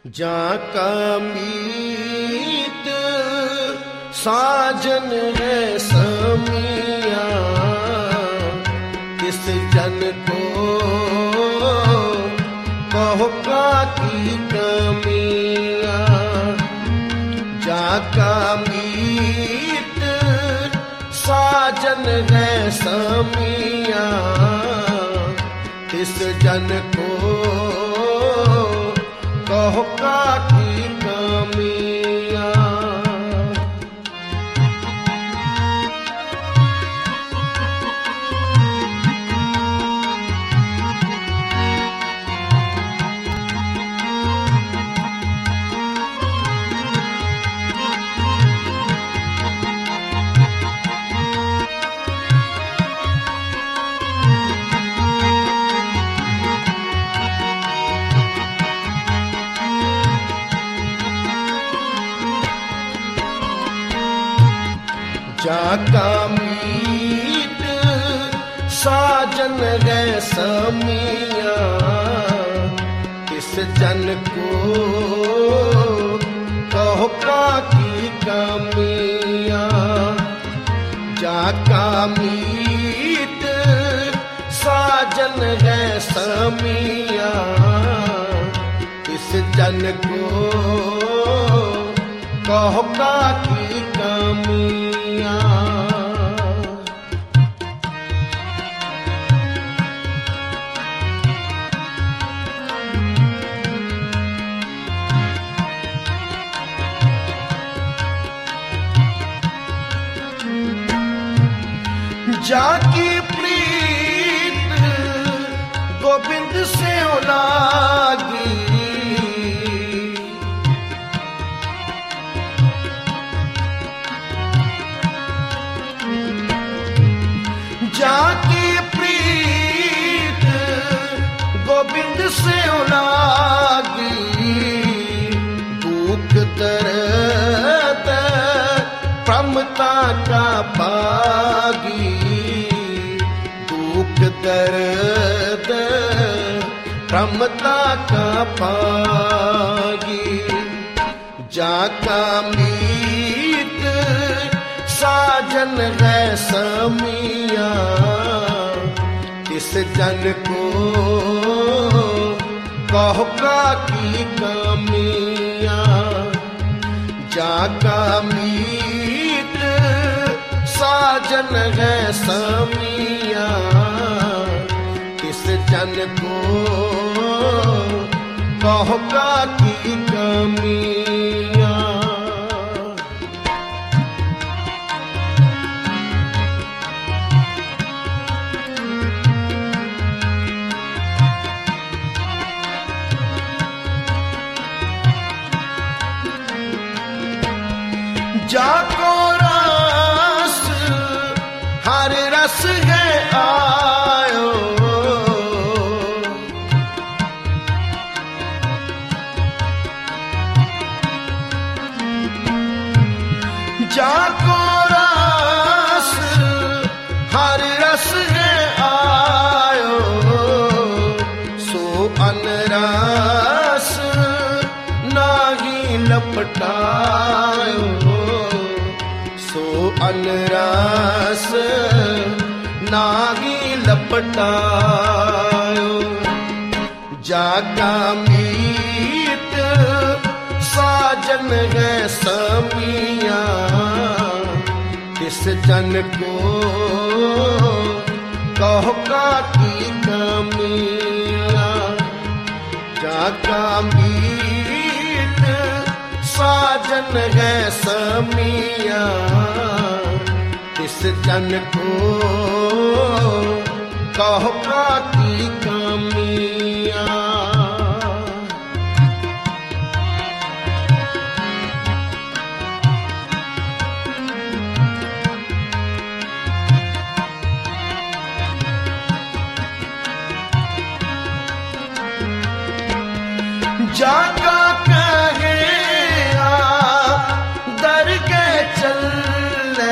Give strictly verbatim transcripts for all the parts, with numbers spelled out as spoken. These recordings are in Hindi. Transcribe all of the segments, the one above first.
जाका मीत साजन है समिया, किस जन को कहो का की कमिया। जाका मीत साजन है समिया, किस जन को कहो का की कमिया। जाका मीत साजन है समिया, किस जन को कहो का की कमिया। जाका मीत साजन है समिया, किस जन को कहो का की कमिया। जाकी प्रीत गोविंद से लागी, जाकी प्रीत गोविंद से लागी। दुख दर्द प्रमता का पागी, दुख दर्द प्रमता का पागी। जाका मीत साजन है समिया, किस जन को कहो का की कमिया। जाका मीत साजन है समिया, किस जन को कहो का की कमिया। जाको रस हर रस है आयो, जाको रस हर रस है आयो। सो अनरस नाही लपटायो, सो अनरस नाही लपटायो। जाका मीत साजन है समिया, किस जन को कहो का की कमिया। जाका मीत साजन है समिया, किस जन को कहो का की कमिया। जाका कहे आ दर के चल,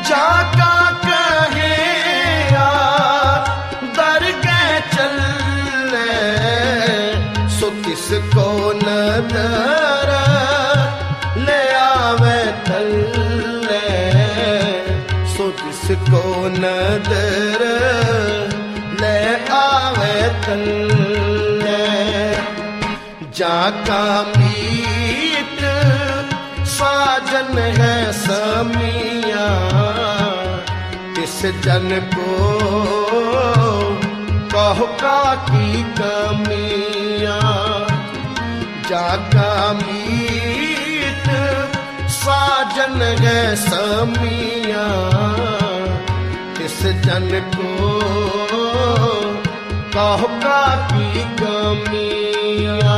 जाका कहे आ दर के चले सो तिसको नदर ले आवे तले सो तिसको नदर ले आवे तले जाका मीत साजन है समिया इस जन को कहो का की कमिया जाका मीत साजन है समिया इस जन को कहो का की कमिया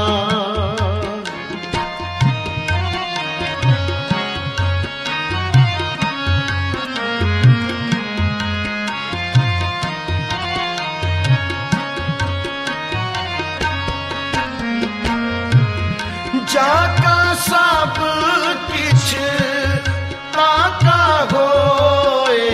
जाका सब किछ ताका होए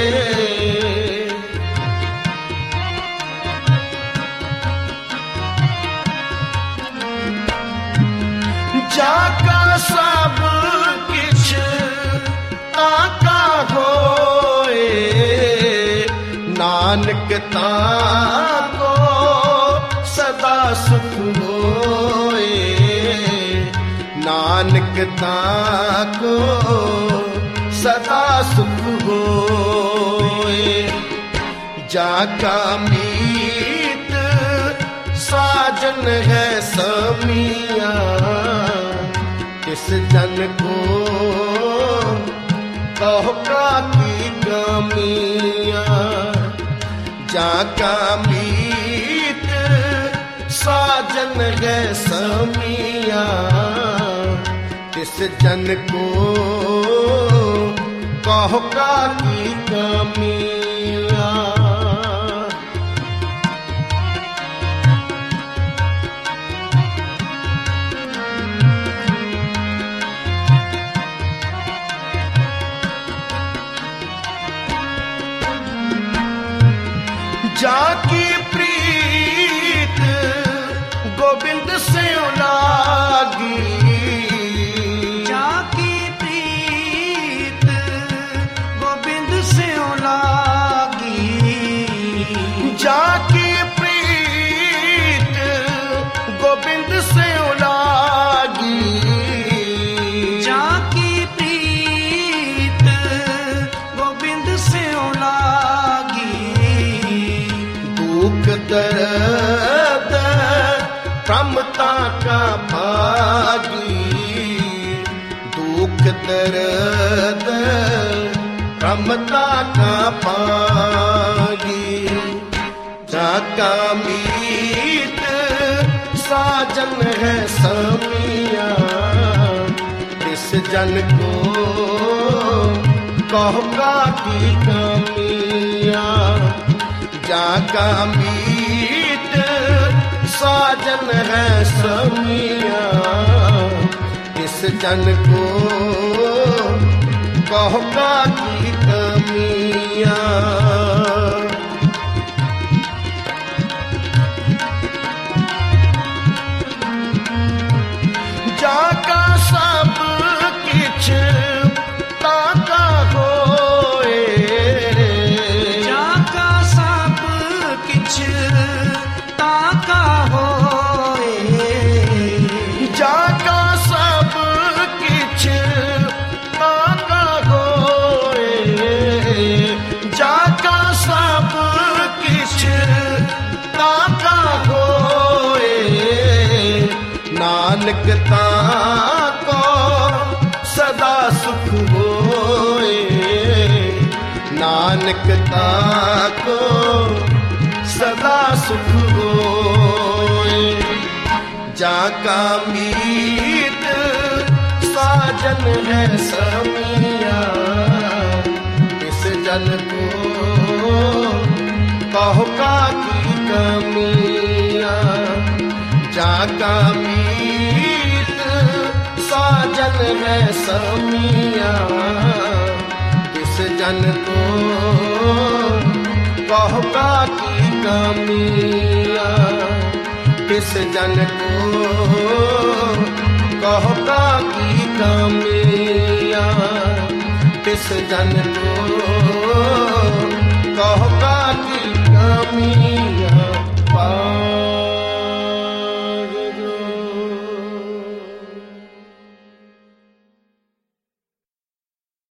जाका सब किछ ताका होए नानक ताको सदा सुख होए नानक ताको सदा सुख होए जाका मीत साजन है समिया इस जन को कहो का की कमिया जाका मीत साजन है समिया इस जन को कहो का की कमिया जाकी प्रीत गोविंद से लागी जाकी प्रीत गोविंद से लागी जाकी प्रीत गोविंद से लागी जाकी प्रीत गोविंद से लागी दुख दर्द प्रमता का भागी दुख दर्द प्रमता का भागी जाका मीत साजन है समिया इस जन को कहो का की कमिया जाका मीत साजन है समिया इस जन को कहो का की कमिया जाका सब किछ ताका होए जाका सब किछ ताका होए जाका सब किछ ताका होए जाका सब किछ ताका होए नानक ताको सदा सुख होए नानक ताको सदा सुख होए जाका मीत साजन है समिया इस जन को कहो का की कमिया जाका मीत साजन है समिया इस जन को कहो का की कमिया, किस जन को कहो का की कमिया, किस जन को कहो का की कमिया।